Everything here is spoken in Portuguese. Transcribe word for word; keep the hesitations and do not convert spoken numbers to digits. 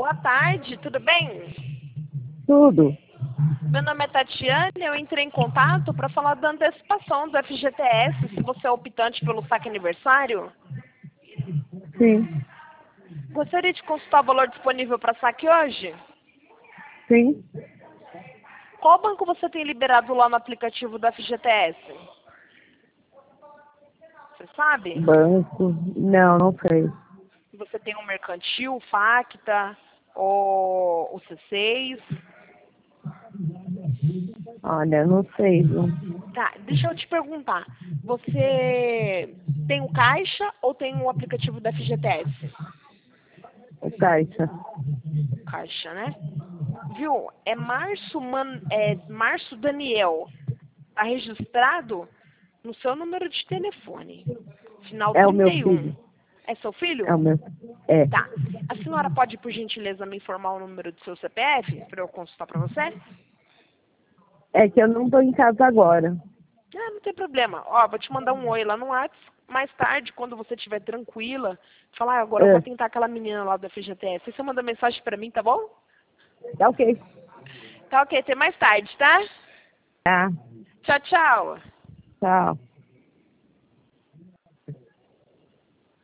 Boa tarde, tudo bem? Tudo. Meu nome é Tatiane, eu entrei em contato para falar da antecipação do F G T S, se você é optante pelo saque aniversário. Sim. Gostaria de consultar o valor disponível para saque hoje? Sim. Qual banco você tem liberado lá no aplicativo do F G T S? Você sabe? Banco. Não, não sei. Você tem um mercantil, Facta, ou o C seis? Olha, não sei, viu? Tá, deixa eu te perguntar. Você tem o Caixa ou tem o aplicativo do F G T S? É Caixa. Caixa, né? Viu? É Março, Man... é Março Daniel. Tá registrado no seu número de telefone. Final É o meu trinta e um. filho. É seu filho? É o meu. É. Tá. A senhora pode, por gentileza, me informar o número do seu C P F para eu consultar para você? É que eu não tô em casa agora. Ah, não tem problema. Ó, vou te mandar um oi lá no WhatsApp. Mais tarde, quando você estiver tranquila, falar, ah, agora eu vou É. tentar aquela menina lá do F G T S. Aí você manda mensagem para mim, tá bom? Tá ok. Tá ok, até mais tarde, tá? Tá. Tchau, tchau. Tchau.